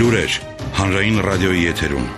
Լուրեր հանրային ռադիոյի եթերում։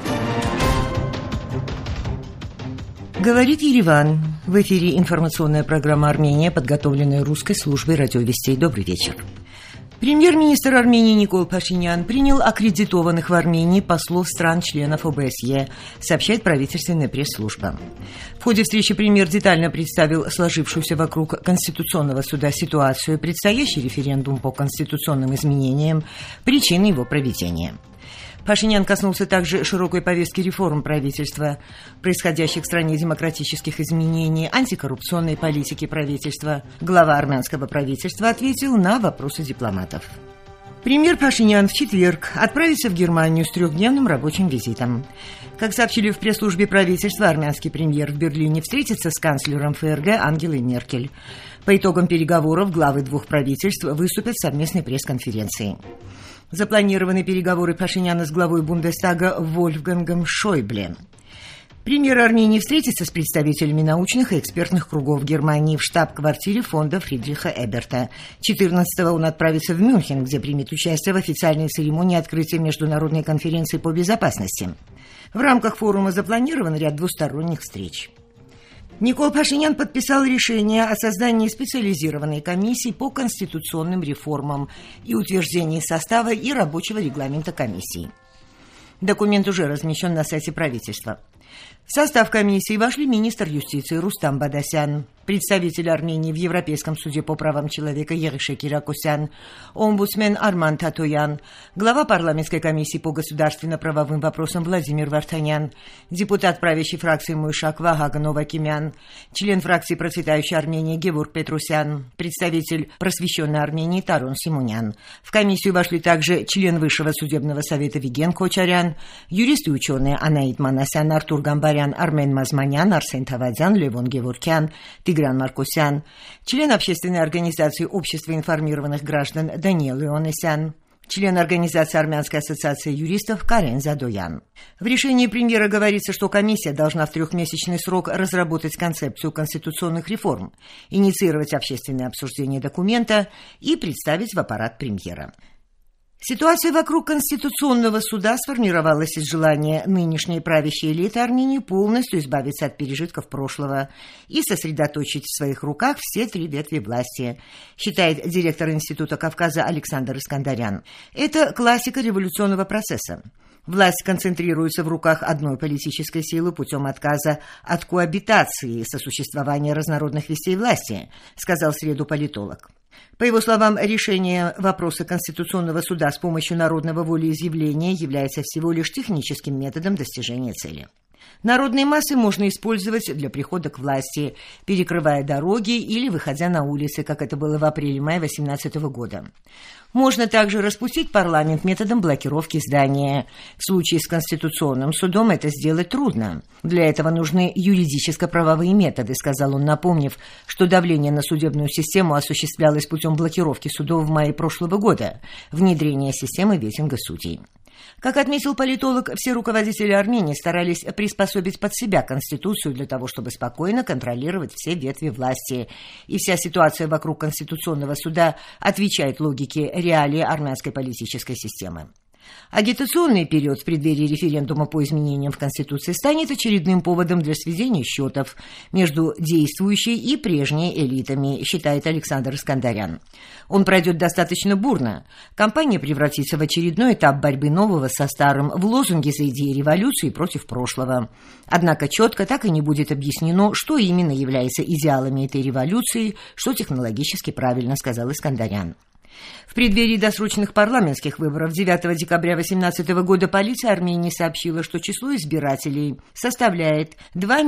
Говорит Ереван. В эфире информационная программа Армения, подготовленная русской службой радиовестей. Добрый вечер. Премьер-министр Армении Никол Пашинян принял аккредитованных в Армении послов стран-членов ОБСЕ, сообщает правительственная пресс-служба. В ходе встречи премьер детально представил сложившуюся вокруг Конституционного суда ситуацию, предстоящий референдум по конституционным изменениям, причины его проведения. Пашинян коснулся также широкой повестки реформ правительства, происходящих в стране демократических изменений, антикоррупционной политики правительства. Глава армянского правительства ответил на вопросы дипломатов. Премьер Пашинян в четверг отправится в Германию с 3-дневным рабочим визитом. Как сообщили в пресс-службе правительства, армянский премьер в Берлине встретится с канцлером ФРГ Ангелой Меркель. По итогам переговоров главы двух правительств выступят в совместной пресс-конференции. Запланированы переговоры Пашиняна с главой Бундестага Вольфгангом Шойбле. Премьер Армении встретится с представителями научных и экспертных кругов Германии в штаб-квартире фонда Фридриха Эберта. 14-го он отправится в Мюнхен, где примет участие в официальной церемонии открытия Международной конференции по безопасности. В рамках форума запланирован ряд двусторонних встреч. Никол Пашинян подписал решение о создании специализированной комиссии по конституционным реформам и утверждении состава и рабочего регламента комиссии. Документ уже размещен на сайте правительства. В состав комиссии вошли министр юстиции Рустам Бадасян, представитель Армении в Европейском суде по правам человека Ереше Киракосян, омбудсмен Арман Татоян, глава парламентской комиссии по государственно-правовым вопросам Владимир Вартанян, депутат правящей фракции Муйшак Ваган Овакимян, член фракции «Процветающей Армении» Гевург Петросян, представитель просвещенной Армении Тарон Симонян. В комиссию вошли также член Высшего судебного совета Виген Кочарян, юристы и ученые Анаит Манасян, Артур Гамбарян, Армен Мазманян, Арсен Тавадян, Левон Геворкян, Тигран Маркосян, член общественной организации Общества информированных граждан Даниил Ионесян, член организации Армянской ассоциации юристов Карен Задоян. В решении премьера говорится, что комиссия должна в 3-месячный срок разработать концепцию конституционных реформ, инициировать общественное обсуждение документа и представить в аппарат премьера. Ситуация вокруг Конституционного суда сформировалась из желания нынешней правящей элиты Армении полностью избавиться от пережитков прошлого и сосредоточить в своих руках все 3 ветви власти, считает директор Института Кавказа Александр Искандарян. Это классика революционного процесса. Власть концентрируется в руках одной политической силы путем отказа от коабитации сосуществования разнородных ветвей власти, сказал в среду политолог. По его словам, решение вопроса Конституционного суда с помощью народного волеизъявления является всего лишь техническим методом достижения цели. Народные массы можно использовать для прихода к власти, перекрывая дороги или выходя на улицы, как это было в апреле-мае 2018 года. Можно также распустить парламент методом блокировки здания. В случае с Конституционным судом это сделать трудно. Для этого нужны юридическо-правовые методы, сказал он, напомнив, что давление на судебную систему осуществлялось путем блокировки судов в мае прошлого года, внедрения системы ветинга судей. Как отметил политолог, все руководители Армении старались приспособить под себя Конституцию для того, чтобы спокойно контролировать все ветви власти. И вся ситуация вокруг Конституционного суда отвечает логике реалий армянской политической системы. Агитационный период в преддверии референдума по изменениям в Конституции станет очередным поводом для сведения счетов между действующей и прежней элитами, считает Александр Искандарян. Он пройдет достаточно бурно. Кампания превратится в очередной этап борьбы нового со старым, в лозунге за идеи революции против прошлого. Однако четко так и не будет объяснено, что именно является идеалами этой революции, что технологически правильно, сказал Искандарян. В преддверии досрочных парламентских выборов 9 декабря 2018 года полиция Армении сообщила, что число избирателей составляет 2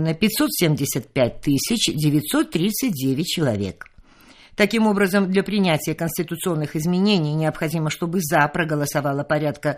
575 939 человек. Таким образом, для принятия конституционных изменений необходимо, чтобы «за» проголосовало порядка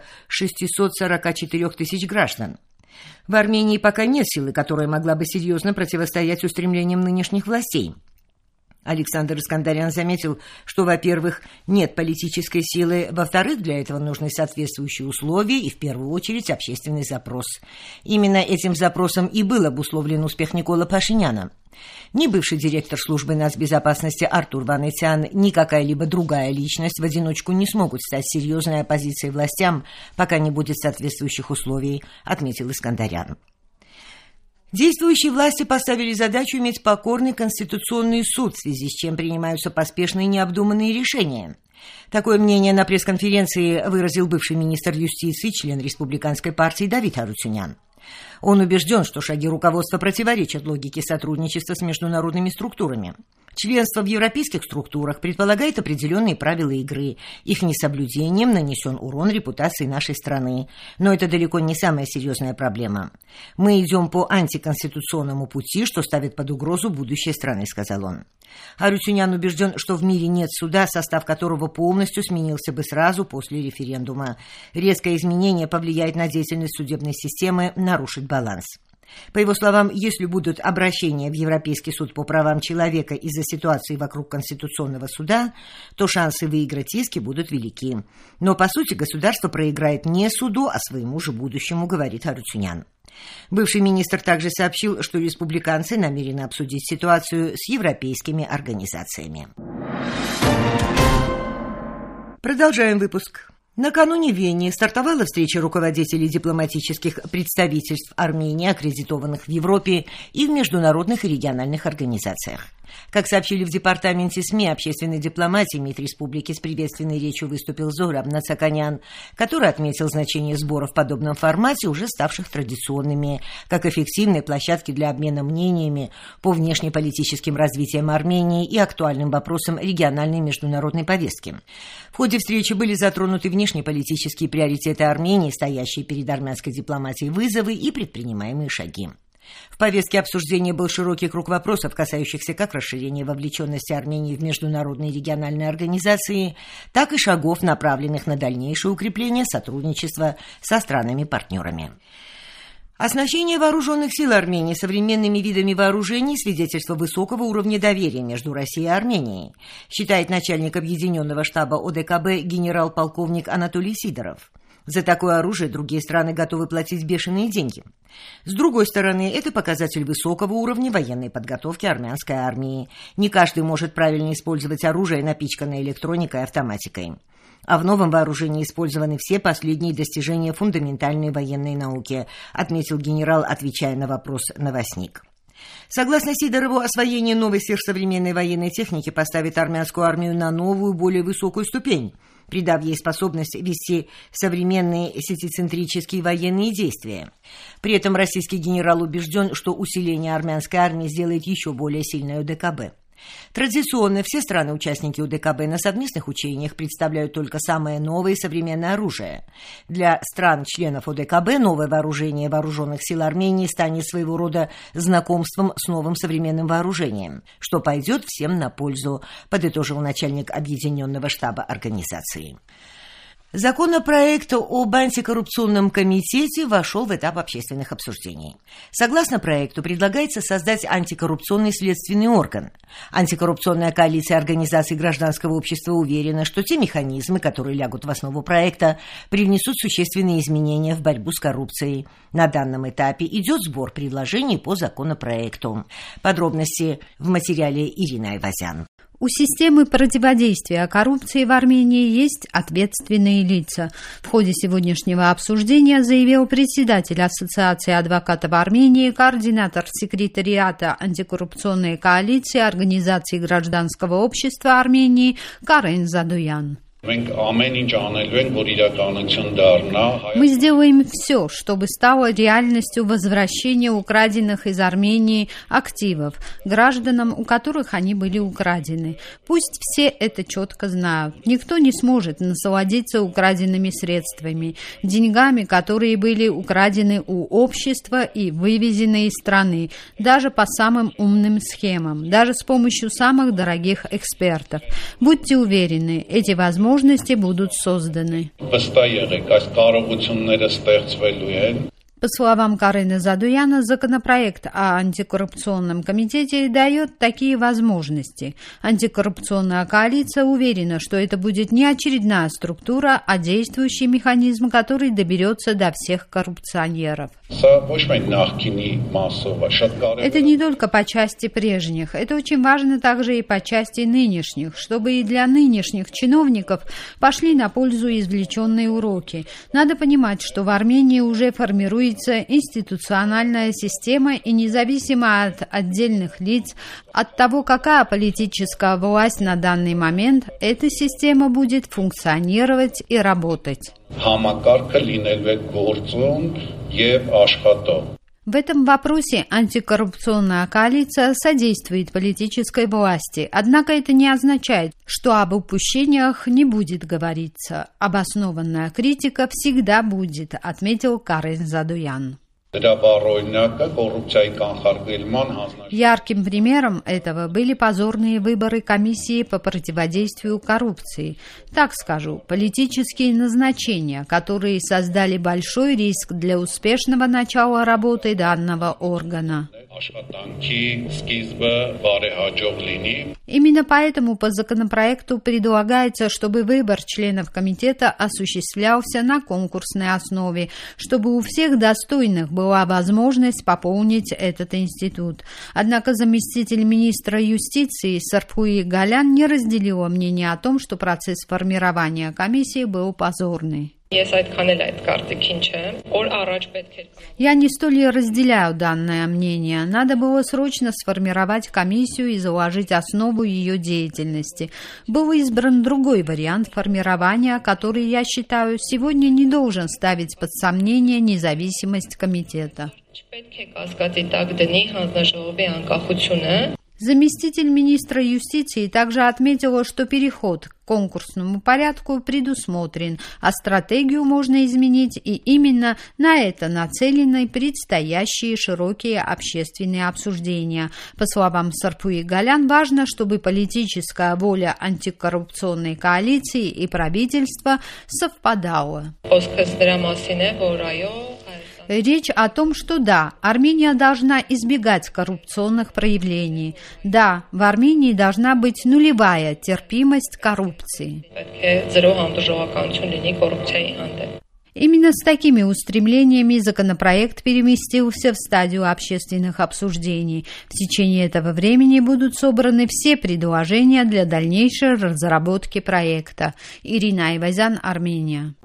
644 тысяч граждан. В Армении пока нет силы, которая могла бы серьезно противостоять устремлениям нынешних властей. Александр Искандарян заметил, что, во-первых, нет политической силы, во-вторых, для этого нужны соответствующие условия и, в первую очередь, общественный запрос. Именно этим запросом и был обусловлен успех Никола Пашиняна. Ни бывший директор службы нацбезопасности Артур Ванетян, ни какая-либо другая личность в одиночку не смогут стать серьезной оппозицией властям, пока не будет соответствующих условий, отметил Искандарян. Действующие власти поставили задачу иметь покорный Конституционный суд, в связи с чем принимаются поспешные и необдуманные решения. Такое мнение на пресс-конференции выразил бывший министр юстиции, член республиканской партии Давид Арутюнян. Он убежден, что шаги руководства противоречат логике сотрудничества с международными структурами. Членство в европейских структурах предполагает определенные правила игры. Их несоблюдением нанесен урон репутации нашей страны. Но это далеко не самая серьезная проблема. Мы идем по антиконституционному пути, что ставит под угрозу будущее страны, сказал он. Арутюнян убежден, что в мире нет суда, состав которого полностью сменился бы сразу после референдума. Резкое изменение повлияет на деятельность судебной системы, нарушит баланс. По его словам, если будут обращения в Европейский суд по правам человека из-за ситуации вокруг Конституционного суда, то шансы выиграть иски будут велики. Но, по сути, государство проиграет не суду, а своему же будущему, говорит Арутюнян. Бывший министр также сообщил, что республиканцы намерены обсудить ситуацию с европейскими организациями. Продолжаем выпуск. Накануне в Вене стартовала встреча руководителей дипломатических представительств Армении, аккредитованных в Европе и в международных и региональных организациях. Как сообщили в департаменте СМИ общественной дипломатии, МИД республики с приветственной речью выступил Зохраб Нацаканян, который отметил значение сборов в подобном формате, уже ставших традиционными, как эффективной площадки для обмена мнениями по внешнеполитическим развитиям Армении и актуальным вопросам региональной и международной повестки. В ходе встречи были затронуты внешнеполитические приоритеты Армении, стоящие перед армянской дипломатией вызовы и предпринимаемые шаги. В повестке обсуждения был широкий круг вопросов, касающихся как расширения вовлеченности Армении в международные и региональные организации, так и шагов, направленных на дальнейшее укрепление сотрудничества со странами-партнерами. Оснащение вооруженных сил Армении современными видами вооружений – свидетельство высокого уровня доверия между Россией и Арменией, считает начальник Объединенного штаба ОДКБ генерал-полковник Анатолий Сидоров. За такое оружие другие страны готовы платить бешеные деньги. С другой стороны, это показатель высокого уровня военной подготовки армянской армии. Не каждый может правильно использовать оружие, напичканное электроникой и автоматикой. А в новом вооружении использованы все последние достижения фундаментальной военной науки, отметил генерал, отвечая на вопрос «Новостник». Согласно Сидорову, освоение новой сверхсовременной военной техники поставит армянскую армию на новую, более высокую ступень, придав ей способность вести современные сетицентрические военные действия. При этом российский генерал убежден, что усиление армянской армии сделает еще более сильной ОДКБ. Традиционно все страны-участники УДКБ на совместных учениях представляют только самое новое и современное оружие. Для стран-членов УДКБ новое вооружение вооруженных сил Армении станет своего рода знакомством с новым современным вооружением, что пойдет всем на пользу, подытожил начальник Объединенного штаба организации. Законопроект об антикоррупционном комитете вошел в этап общественных обсуждений. Согласно проекту, предлагается создать антикоррупционный следственный орган. Антикоррупционная коалиция организаций гражданского общества уверена, что те механизмы, которые лягут в основу проекта, привнесут существенные изменения в борьбу с коррупцией. На данном этапе идет сбор предложений по законопроекту. Подробности в материале Ирины Айвазян. У системы противодействия коррупции в Армении есть ответственные лица. В ходе сегодняшнего обсуждения заявил председатель Ассоциации адвокатов Армении, координатор секретариата антикоррупционной коалиции Организации гражданского общества Армении Карен Задуян. Мы сделаем все, чтобы стало реальностью возвращения украденных из Армении активов гражданам, у которых они были украдены. Пусть все это четко знают. Никто не сможет насладиться украденными средствами, деньгами, которые были украдены у общества и вывезены из страны, даже по самым умным схемам, даже с помощью самых дорогих экспертов. Будьте уверены, эти возможности будут созданы. По словам Карины Задуяна, законопроект о антикоррупционном комитете дает такие возможности. Антикоррупционная коалиция уверена, что это будет не очередная структура, а действующий механизм, который доберется до всех коррупционеров. Это не только по части прежних, это очень важно также и по части нынешних, чтобы и для нынешних чиновников пошли на пользу извлеченные уроки. Надо понимать, что в Армении уже формируется институциональная система, и независимо от отдельных лиц, от того, какая политическая власть на данный момент, эта система будет функционировать и работать. В этом вопросе антикоррупционная коалиция содействует политической власти, однако это не означает, что об упущениях не будет говориться. Обоснованная критика всегда будет, отметил Карин Задуян. Ярким примером этого были позорные выборы комиссии по противодействию коррупции. Так скажу, политические назначения, которые создали большой риск для успешного начала работы данного органа. Именно поэтому по законопроекту предлагается, чтобы выбор членов комитета осуществлялся на конкурсной основе, чтобы у всех достойных была возможность пополнить этот институт. Однако заместитель министра юстиции Сарпхуи Галян не разделила мнение о том, что процесс формирования комиссии был позорный. Я не столь разделяю данное мнение. Надо было срочно сформировать комиссию и заложить основу ее деятельности. Был избран другой вариант формирования, который, я считаю, сегодня не должен ставить под сомнение независимость комитета. Заместитель министра юстиции также отметила, что переход к конкурсному порядку предусмотрен, а стратегию можно изменить, и именно на это нацелены предстоящие широкие общественные обсуждения. По словам Сарпхуи Галян, важно, чтобы политическая воля антикоррупционной коалиции и правительства совпадала. Речь о том, что да, Армения должна избегать коррупционных проявлений. Да, в Армении должна быть нулевая терпимость к коррупции. Именно с такими устремлениями законопроект переместился в стадию общественных обсуждений. В течение этого времени будут собраны все предложения для дальнейшей разработки проекта. Ирина Айвазян, Армения.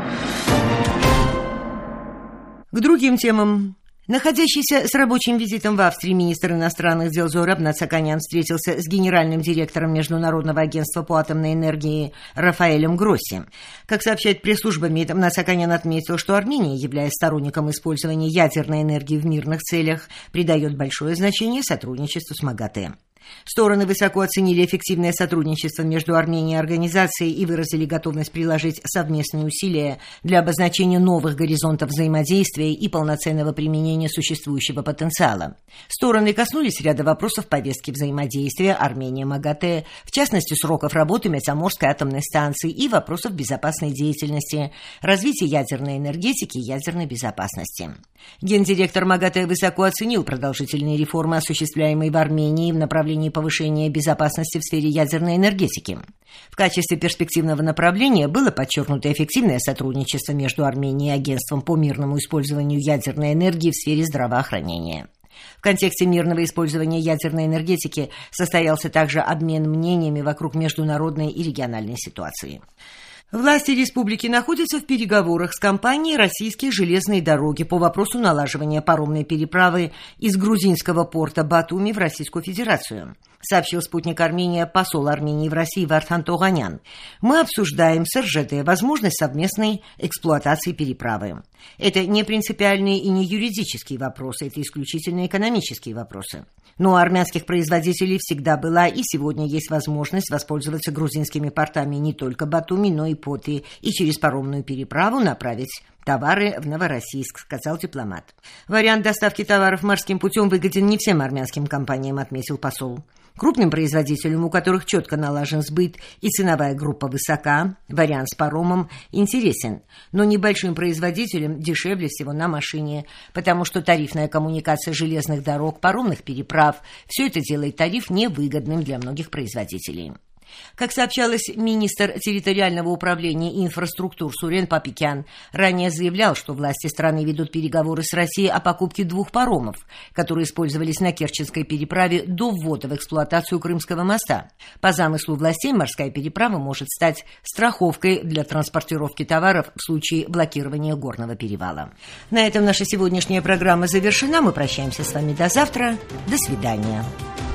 К другим темам. Находящийся с рабочим визитом в Австрии министр иностранных дел Зураб Нацаканян встретился с генеральным директором Международного агентства по атомной энергии Рафаэлем Гросси. Как сообщает пресс-служба МИД, Нацаканян отметил, что Армения, являясь сторонником использования ядерной энергии в мирных целях, придает большое значение сотрудничеству с МАГАТЭ. Стороны высоко оценили эффективное сотрудничество между Арменией и организацией и выразили готовность приложить совместные усилия для обозначения новых горизонтов взаимодействия и полноценного применения существующего потенциала. Стороны коснулись ряда вопросов повестки взаимодействия Армения-МАГАТЭ, в частности, сроков работы Метаморской атомной станции и вопросов безопасной деятельности, развития ядерной энергетики и ядерной безопасности. Гендиректор МАГАТЭ высоко оценил продолжительные реформы, осуществляемые в Армении в направлении повышения безопасности в сфере ядерной энергетики. В качестве перспективного направления было подчеркнуто эффективное сотрудничество между Арменией и Агентством по мирному использованию ядерной энергии в сфере здравоохранения. В контексте мирного использования ядерной энергетики состоялся также обмен мнениями вокруг международной и региональной ситуации. Власти республики находятся в переговорах с компанией «Российские железные дороги» по вопросу налаживания паромной переправы из грузинского порта Батуми в Российскую Федерацию, сообщил «Спутник Армения» посол Армении в России Вартхан Тоганян. «Мы обсуждаем с РЖД возможность совместной эксплуатации переправы. Это не принципиальные и не юридические вопросы, это исключительно экономические вопросы. Но у армянских производителей всегда была и сегодня есть возможность воспользоваться грузинскими портами не только Батуми, но и Поты, и через паромную переправу направить товары в Новороссийск», сказал дипломат. Вариант доставки товаров морским путем выгоден не всем армянским компаниям, отметил посол. Крупным производителям, у которых четко налажен сбыт и ценовая группа высока, вариант с паромом интересен. Но небольшим производителям дешевле всего на машине, потому что тарифная коммуникация железных дорог, паромных переправ – все это делает тариф невыгодным для многих производителей. Как сообщалось, министр территориального управления и инфраструктур Сурен Папикян ранее заявлял, что власти страны ведут переговоры с Россией о покупке 2 паромов, которые использовались на Керченской переправе до ввода в эксплуатацию Крымского моста. По замыслу властей, морская переправа может стать страховкой для транспортировки товаров в случае блокирования горного перевала. На этом наша сегодняшняя программа завершена. Мы прощаемся с вами до завтра. До свидания.